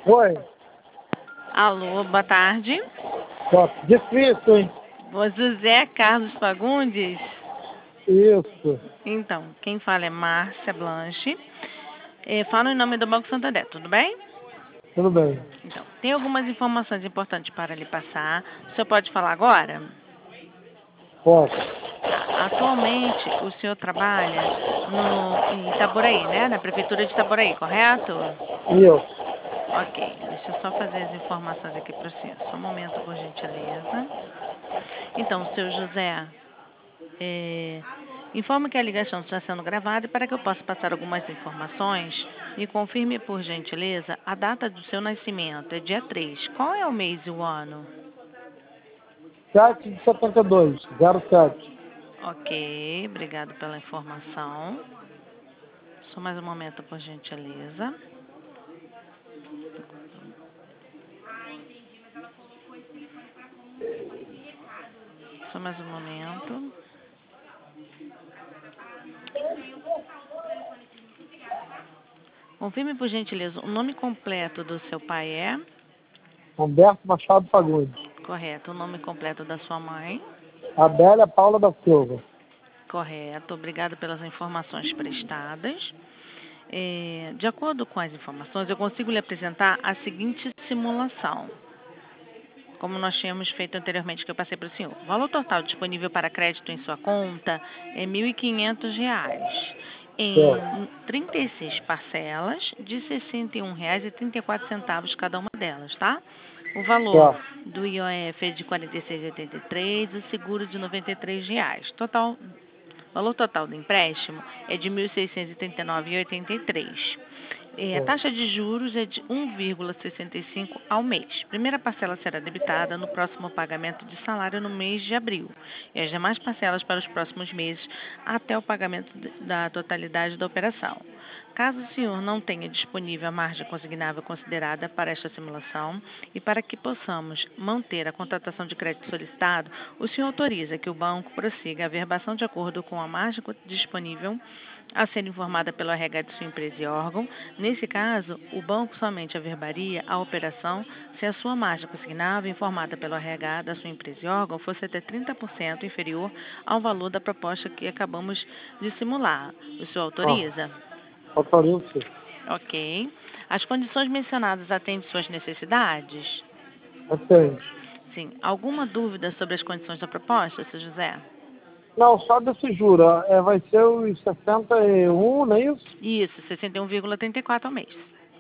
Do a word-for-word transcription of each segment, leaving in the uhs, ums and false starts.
Oi. Alô, boa tarde. Ó, difícil, hein? O José Carlos Fagundes? Isso. Então, quem fala é Márcia Blanche. É, falo em nome do Banco Santander, tudo bem? Tudo bem. Então, tem algumas informações importantes para lhe passar. O senhor pode falar agora? Posso. Tá. Atualmente, o senhor trabalha no, em Itaboraí, né? Na Prefeitura de Itaboraí, correto? Isso. Ok, deixa eu só fazer as informações aqui para o senhor. Só um momento, por gentileza. Então, seu José, é, informe que a ligação está sendo gravada e para que eu possa passar algumas informações, me confirme, por gentileza, a data do seu nascimento. É dia três. Qual é o mês e o ano? sete de setenta e dois. zero sete. Ok, obrigado pela informação. Só mais um momento, por gentileza. Só mais um momento. Confirme, por gentileza, o nome completo do seu pai é? Humberto Machado Fagundes. Correto. O nome completo da sua mãe? Adélia Paula da Silva. Correto. Obrigada pelas informações prestadas. É, de acordo com as informações, eu consigo lhe apresentar a seguinte simulação. Como nós tínhamos feito anteriormente, que eu passei para o senhor. O valor total disponível para crédito em sua conta é mil e quinhentos reais. Certo. Em trinta e seis parcelas de sessenta e um reais e trinta e quatro centavos cada uma delas, tá? O valor Certo. do I O F é de quarenta e seis reais e oitenta e três centavos, o seguro de noventa e três reais. Total, o valor total do empréstimo é de mil seiscentos e trinta e nove reais e oitenta e três centavos. É, a Certo. taxa de juros é de um vírgula sessenta e cinco ao mês. Primeira parcela será debitada no próximo pagamento de salário no mês de abril. E as demais parcelas para os próximos meses até o pagamento da totalidade da operação. Caso o senhor não tenha disponível a margem consignável considerada para esta simulação e para que possamos manter a contratação de crédito solicitado, o senhor autoriza que o banco prossiga a verbação de acordo com a margem disponível a ser informada pelo R H de sua empresa e órgão. Nesse caso, o banco somente averbaria a operação se a sua margem consignável informada pelo R H da sua empresa e órgão fosse até trinta por cento inferior ao valor da proposta que acabamos de simular. O senhor Ah, autoriza? autorizo, sim. Ok. As condições mencionadas atendem suas necessidades? Atende. Sim. Alguma dúvida sobre as condições da proposta, seu José? Não, só desse juro. É, vai ser os sessenta e um, não é isso? Isso, sessenta e um vírgula trinta e quatro ao mês.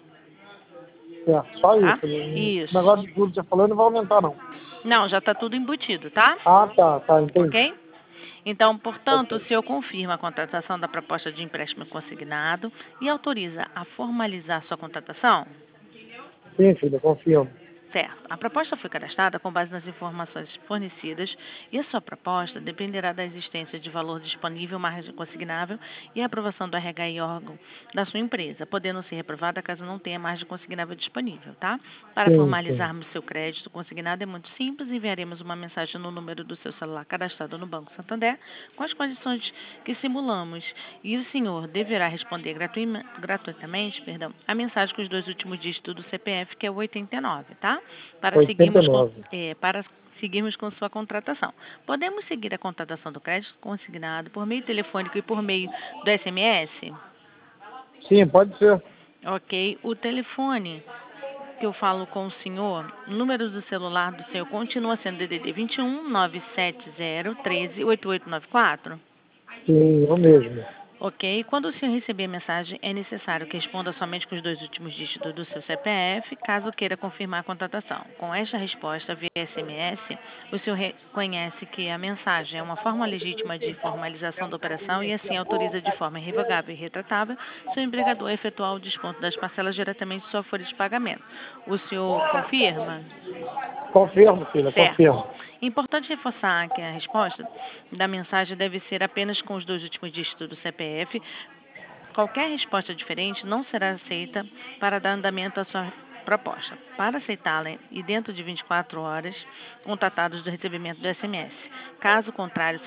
Certo, só Tá? isso. O Isso. negócio de juros já falou, não vai aumentar, não. Não, já está tudo embutido, tá? Ah, tá, tá, entendi. Ok? Então, portanto, o Ok. senhor confirma a contratação da proposta de empréstimo consignado e autoriza a formalizar sua contratação? Sim, filha, confirmo. Certo. A proposta foi cadastrada com base nas informações fornecidas e a sua proposta dependerá da existência de valor disponível, margem consignável e a aprovação do R H e órgão da sua empresa, podendo ser reprovada caso não tenha margem consignável disponível, tá? Para Sim, sim. formalizarmos seu crédito consignado é muito simples, enviaremos uma mensagem no número do seu celular cadastrado no Banco Santander com as condições que simulamos e o senhor deverá responder gratuima- gratuitamente, perdão, a mensagem com os dois últimos dígitos do C P F, que é o oitenta e nove, tá? Para oitenta e seguirmos com, nove. é, para seguirmos com sua contratação. Podemos seguir a contratação do crédito consignado por meio telefônico e por meio do S M S? Sim, pode ser. Ok. O telefone que eu falo com o senhor, o número do celular do senhor continua sendo D D D vinte e um, nove sete zero, um três, oito oito nove quatro? Sim, eu mesmo. Ok. Quando o senhor receber a mensagem, é necessário que responda somente com os dois últimos dígitos do seu C P F, caso queira confirmar a contratação. Com esta resposta via S M S, o senhor reconhece que a mensagem é uma forma legítima de formalização da operação e assim autoriza de forma irrevogável e retratável seu empregador a efetuar o desconto das parcelas diretamente de sua folha de pagamento. O senhor confirma? Confirmo, filha, Certo. confirmo. Importante reforçar que a resposta da mensagem deve ser apenas com os dois últimos dígitos do C P F. Qualquer resposta diferente não será aceita para dar andamento à sua proposta. Para aceitá-la e dentro de vinte e quatro horas, contatados do recebimento do S M S. Caso contrário, sua,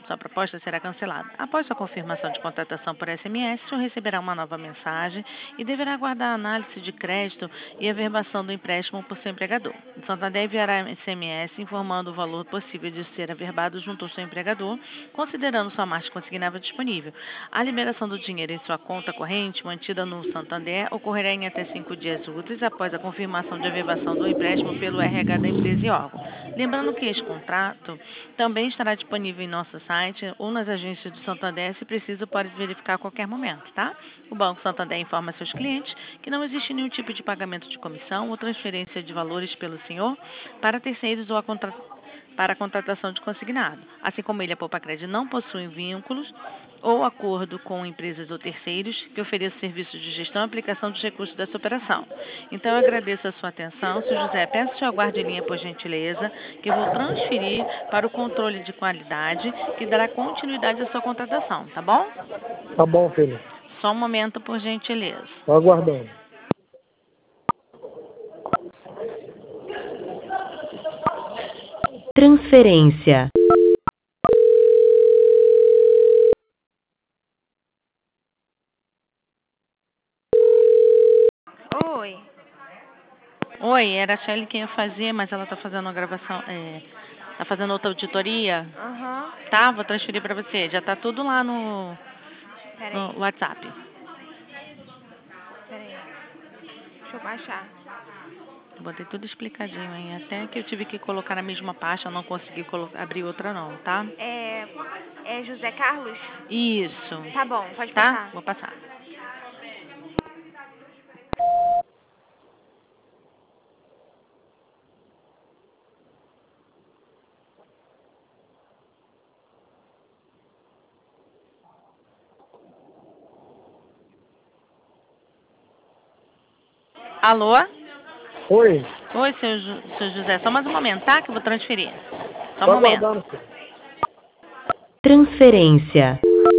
Sua proposta será cancelada. Após sua confirmação de contratação por S M S, o senhor receberá uma nova mensagem e deverá aguardar a análise de crédito e a verbação do empréstimo por seu empregador. O Santander enviará S M S informando o valor possível de ser averbado junto ao seu empregador, considerando sua margem consignável disponível. A liberação do dinheiro em sua conta corrente, mantida no Santander, ocorrerá em até cinco dias úteis após a confirmação de averbação do empréstimo pelo R H da empresa e órgão. Lembrando que este contrato também estará disponível em nosso site ou nas agências do Santander, se preciso, pode verificar a qualquer momento, tá? O Banco Santander informa seus clientes que não existe nenhum tipo de pagamento de comissão ou transferência de valores pelo senhor para terceiros ou a contra... para a contratação de consignado. Assim como ele, a Poupa Crédito não possui vínculos ou acordo com empresas ou terceiros que ofereçam serviços de gestão e aplicação dos recursos dessa operação. Então, eu agradeço a sua atenção. Senhor José, peço que aguarde em linha, por gentileza, que eu vou transferir para o controle de qualidade, que dará continuidade à sua contratação, tá bom? Tá bom, filho. Só um momento, por gentileza. Tô aguardando. Transferência. Oi. Oi, era a Shelly quem ia fazer, mas ela tá fazendo uma gravação, é, tá fazendo outra auditoria. Aham. Tá, vou transferir para você. Já tá tudo lá no, Peraí, no WhatsApp. peraí. Deixa eu baixar. Eu botei tudo explicadinho, hein? Até que eu tive que colocar na mesma pasta, eu não consegui colocar, abrir outra não, tá? É, é José Carlos? Isso. Tá bom, pode Tá? passar. Vou passar. Alô? Oi. Oi, seu, Ju- seu José. Só mais um momento, tá? Que eu vou transferir. Só um Tô momento. aguardando, filho. Transferência.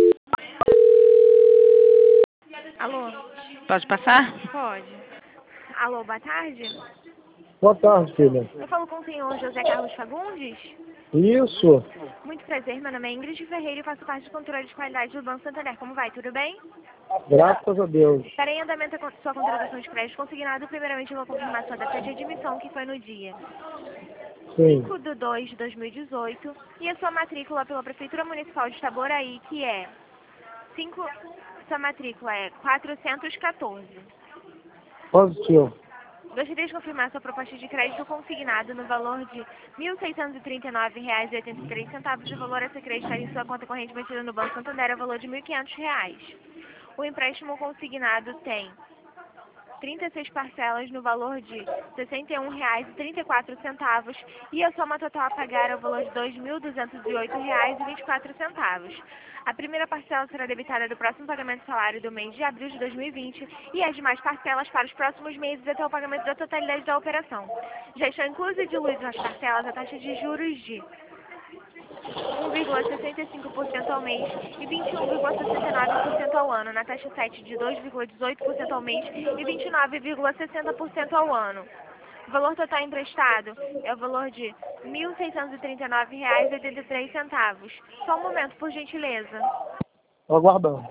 Alô? Pode passar? Pode. Alô, boa tarde? Boa tarde, filha. Eu falo com o senhor José Carlos Fagundes? Isso. Muito prazer, meu nome é Ingrid Ferreira e faço parte do controle de qualidade do Banco Santander. Como vai? Tudo bem? Graças a Deus. Estará em andamento a con- sua contratação de crédito consignado. Primeiramente, eu vou confirmar sua data de admissão, que foi no dia Sim. cinco de dois de dois mil e dezoito, e a sua matrícula pela Prefeitura Municipal de Itaboraí, que é cinco, sua matrícula é quatrocentos e quatorze. Positivo. Gostaria de confirmar sua proposta de crédito consignado no valor de mil seiscentos e trinta e nove reais e oitenta e três centavos. O valor a ser acreditado em sua conta corrente mantida no Banco Santander é o valor de mil e quinhentos reais. O empréstimo consignado tem trinta e seis parcelas no valor de sessenta e um reais e trinta e quatro centavos e a soma total a pagar é o valor de dois mil duzentos e oito reais e vinte e quatro centavos. A primeira parcela será debitada do próximo pagamento do salário do mês de abril de dois mil e vinte e as demais parcelas para os próximos meses até o pagamento da totalidade da operação. Já estão inclusas e diluídas nas parcelas a taxa de juros de um vírgula sessenta e cinco por cento ao mês e vinte e um vírgula sessenta e nove por cento ao ano, na taxa sete de dois vírgula dezoito por cento ao mês e vinte e nove vírgula sessenta por cento ao ano. O valor total emprestado é o valor de mil seiscentos e trinta e nove reais e oitenta e três centavos. Só um momento, por gentileza. Tô aguardando.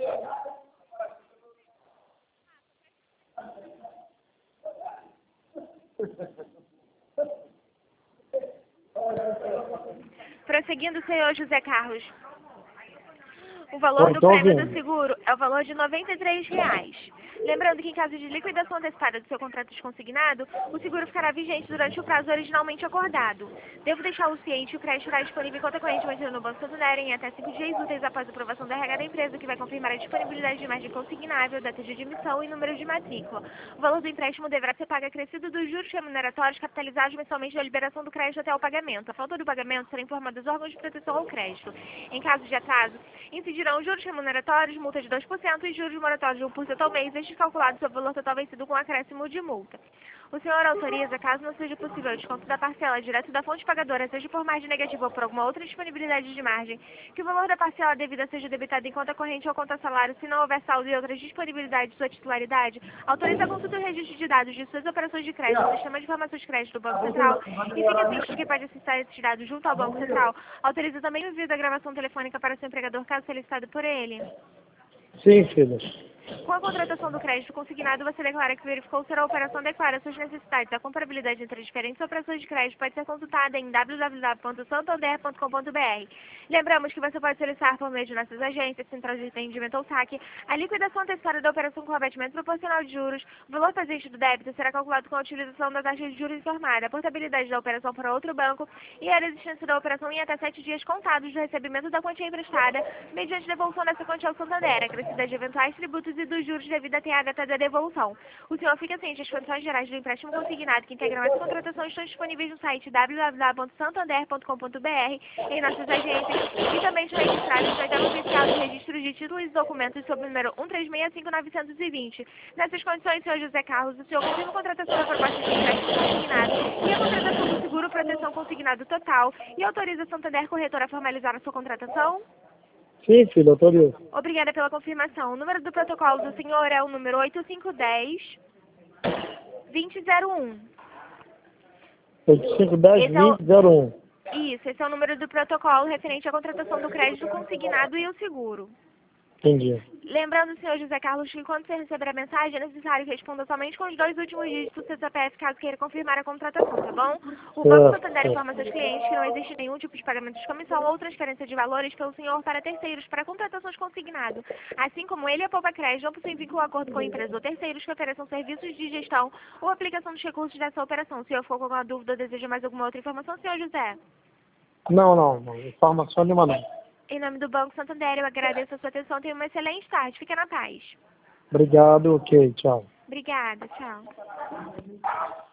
Prosseguindo, senhor José Carlos. O valor Oi, do tô prêmio do ouvindo. seguro é o valor de noventa e três reais. Lembrando que em caso de liquidação antecipada do seu contrato de consignado, o seguro ficará vigente durante o prazo originalmente acordado. Devo deixá-lo ciente que o crédito estará disponível em conta corrente mantida no Banco Santander em até cinco dias úteis após a aprovação da R H da empresa, que vai confirmar a disponibilidade de margem consignável, data de admissão e número de matrícula. O valor do empréstimo deverá ser pago acrescido dos juros remuneratórios capitalizados mensalmente da liberação do crédito até o pagamento. A falta do pagamento será informada aos órgãos de proteção ao crédito. Em caso de atraso, incidirão juros remuneratórios, multa de dois por cento e juros moratórios de um por cento ao mês. Estes descalculado seu valor total vencido com acréscimo de multa. O senhor autoriza, caso não seja possível o desconto da parcela direto da fonte pagadora, seja por margem negativa ou por alguma outra disponibilidade de margem, que o valor da parcela devida seja debitado em conta corrente ou conta salário, se não houver saldo e outras disponibilidades de sua titularidade, autoriza a consulta e o registro de dados de suas operações de crédito no sistema de informações de crédito do Banco Central e fica ciente de que pode acessar esses dados junto ao Banco Central. Autoriza também o envio da gravação telefônica para seu empregador, caso solicitado por ele. Sim, filha. Com a contratação do crédito consignado, você declara que verificou se a operação declara suas necessidades. A comparabilidade entre diferentes operações de crédito pode ser consultada em w w w ponto santander ponto com ponto b r. Lembramos que você pode solicitar por meio de nossas agências, central de atendimento ou saque, a liquidação antecipada da operação com abatimento proporcional de juros. O valor presente do débito será calculado com a utilização da taxa de juros informada, a portabilidade da operação para outro banco e a existência da operação em até sete dias contados do recebimento da quantia emprestada, mediante devolução dessa quantia ao Santander, acrescida de eventuais tributos e dos juros devido até a data da devolução. O senhor fica ciente, as condições gerais do empréstimo consignado que integram essa contratação estão disponíveis no site w w w ponto santander ponto com ponto b r, em nossas agências, e também estão registrados no oitavo oficial de registro de títulos e documentos sob o número um três seis cinco nove dois zero. Nessas condições, senhor José Carlos, o senhor confirma a contratação da proposta de empréstimo consignado e a contratação do seguro proteção consignado total e autoriza a Santander Corretora a formalizar a sua contratação? Sim, filha, autorizo. Obrigada pela confirmação. O número do protocolo do senhor é o número oito cinco um zero, dois zero zero um. oito cinco um zero, Esse é o- dois zero zero um. Isso, esse é o número do protocolo referente à contratação do crédito consignado e o seguro. Entendi. Lembrando, senhor José Carlos, que quando você receber a mensagem, é necessário que responda somente com os dois últimos dígitos do seu C P F, caso queira confirmar a contratação, tá bom? O Banco Certo, Santander certo. informa seus clientes que não existe nenhum tipo de pagamento de comissão ou transferência de valores pelo senhor para terceiros para contratações consignado. Assim como ele e a Poupa Crédito não possuem vínculo ou acordo com empresas ou terceiros que ofereçam serviços de gestão ou aplicação dos recursos dessa operação. Se o senhor ficou com alguma dúvida ou deseja mais alguma outra informação, senhor José? Não, não, não. Informação nenhuma não. Em nome do Banco Santander, eu agradeço a sua atenção. Tenha uma excelente tarde. Fica na paz. Obrigado, ok, tchau. Obrigada. Tchau.